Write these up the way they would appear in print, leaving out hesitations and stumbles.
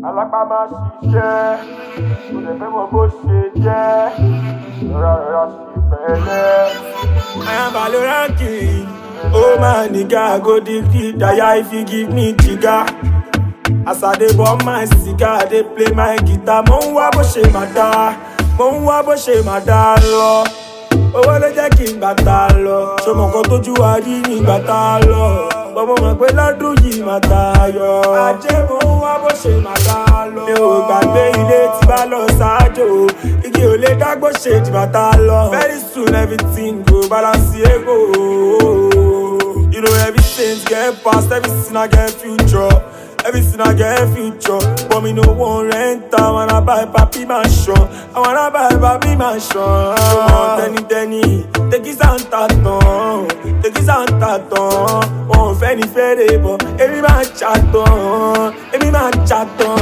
alápá máa ṣiṣẹ́ kò lè fẹ́ mọ bó ṣe jẹ́ rọra sí pẹ̀lẹ́. I am Baloranking. Oh my nigga, go dig daya if you give me jigga. As I dey burn my cigar, I dey play my guitar. Mo ń wá bó ṣe máa dá, mo ń wá bó ṣe máa dá lọ. Owó ló jẹ́ kí n bàtà lọ. Ṣọmọ kan tójú wa rí ní bàtà lọ. Bọ́mọ mọ̀ pé lọ́dún yìí máa tayọ. Ajé mo ń wá bó ṣe máa dá lọ. Mi ò gbàgbé ilé tí bá lọ ṣáájò. Igi ò lè dágbó ṣe jì bàtà lọ. Very soon everything go balance ego. You know everything get past, everything I get future. Everything I get future, but me no want rent. I wanna buy papi mansion. I wanna buy papi mansion. Tenny, take his hand taton, take his hand taton. Won't fẹ́ni fẹ́rẹ̀ bọ̀, èmi máa chatton, èmi máa chatton.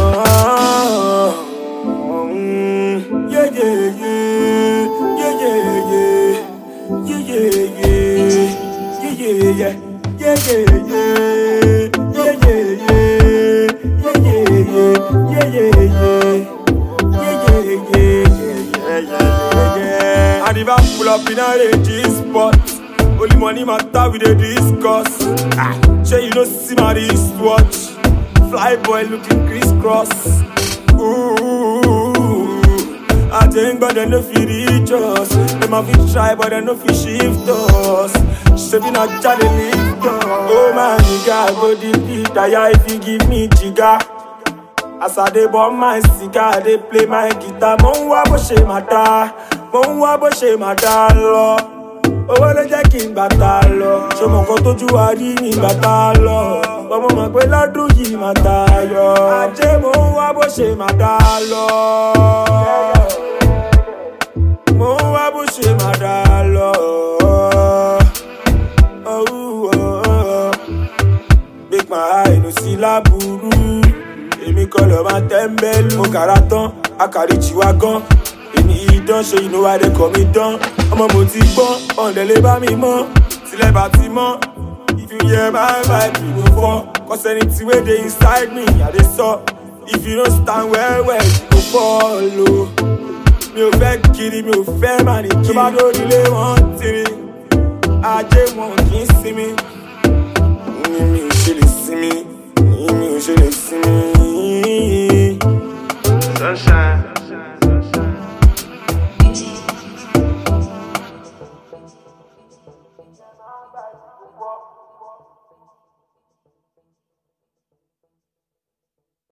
Yeah yeah yeah, yeah yeah yeah, yeah yeah yeah, yeah yeah yeah, yeah yeah yeah, yeah yeah yeah. And if I pull up in a raging spot, only money matter we dey discuss. Sure you don't see my wristwatch. Fly boy looking crisscross. Ooh, I think but they no fit reach us. Them a fit try but they no fit shift us. Shaping a jolly lift us. Oh my nigga, go deep daya if you give me jigga. As I dey burn my cigar, I dey play my guitar. Mo ń wá bó ṣe máa dá, mo ń wá bó ṣe máa dá lọ. Owó ló jẹ́ kí n bàtà lọ. Ṣọmọ kan tójú wa rí ní bàtà lọ. Bọ́mọ mọ̀ pé lọ́dún yìí máa tayọ. Ajé mo ń wá bó ṣe máa dá lọ. Mo ń wá bó ṣe máa dá lọ. Make my eye no see láburú. Èmi kọ́ lọ máa tẹ́ḿbẹ́lú. Mo kàrà tán, akàrí jìwà gan. Èmi ìdán ṣe inú wa dẹ̀ kọ́ mi dán. Ọmọ mo ti gbọ́n, ọ̀ndẹ̀ lè bá mi mọ́. Tilẹ̀ bá ti mọ́, if you hear my vibe, you go fall. Cause anything wey dey inside me, I dey sọ. If you no stand well, you go follow. Mi ò fẹ́ kiri, mi ò fẹ́ máa ní kiri. Tó bá lórí ilé wọn tiri, ajé wọn kì í sinmi. Mi ò ṣe lè sinmi, mi ò ṣe lè sinmi.